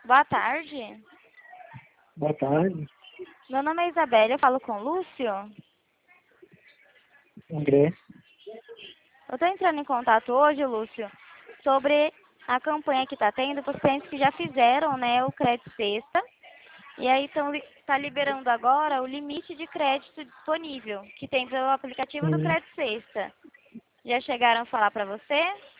Boa tarde. Boa tarde, Meu nome é Isabela, eu falo com o Lúcio. André. Eu estou entrando em contato hoje, Lúcio, sobre a campanha que está tendo para os clientes que já fizeram, né, o crédito sexta. E aí está liberando agora o limite de crédito disponível que tem pelo aplicativo do Sim, Crédito Sexta. Já chegaram a falar para você?